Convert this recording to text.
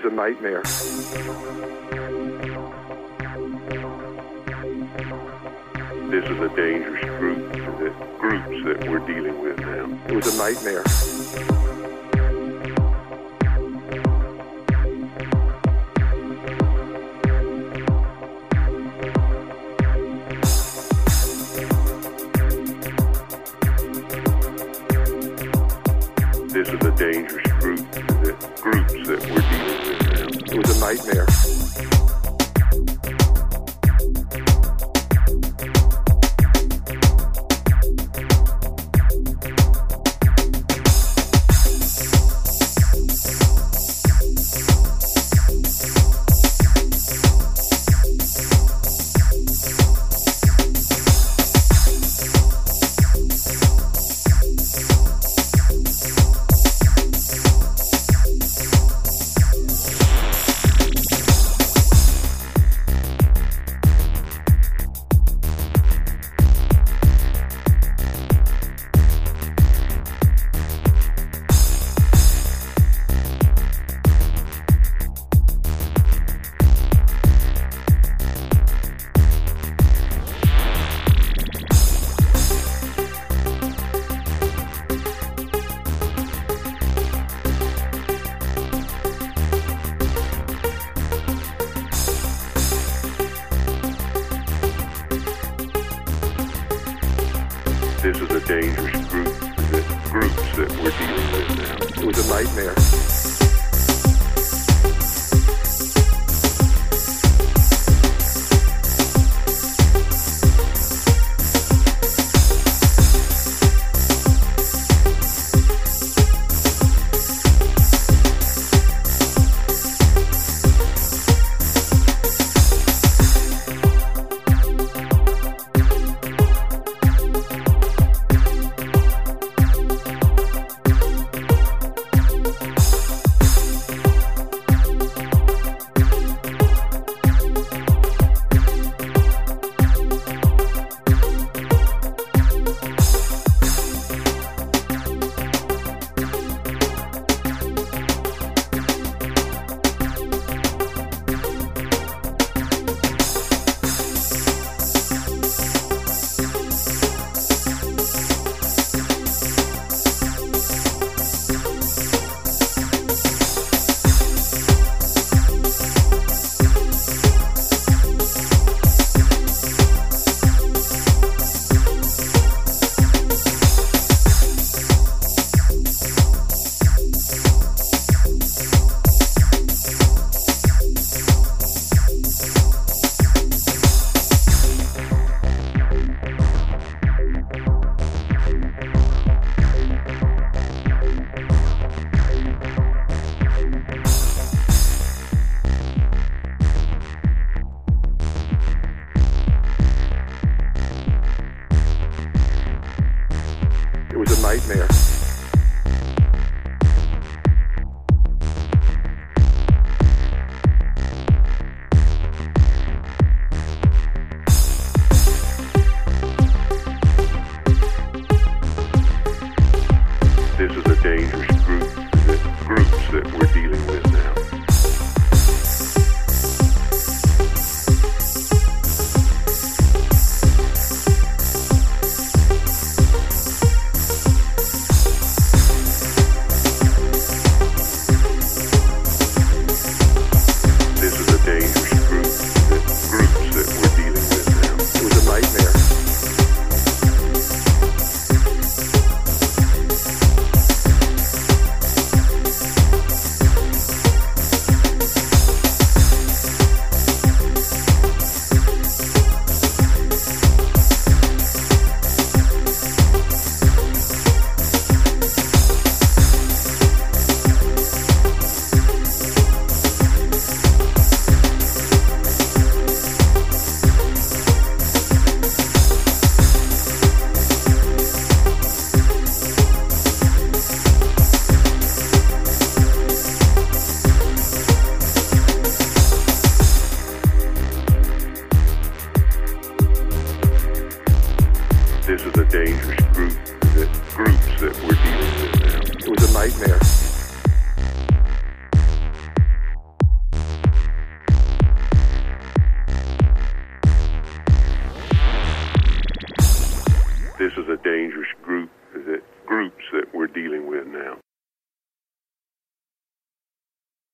was a nightmare. This is a dangerous groups that we're dealing with now. It was a nightmare. This is a dangerous groups that we're dealing with now. It was a nightmare. This is a dangerous groups that we're dealing with now. It was a nightmare. It was a nightmare. This is a dangerous groups that we're dealing with now. This is a dangerous groups that we're dealing with now. It was a nightmare. dangerous groups that we're dealing with now.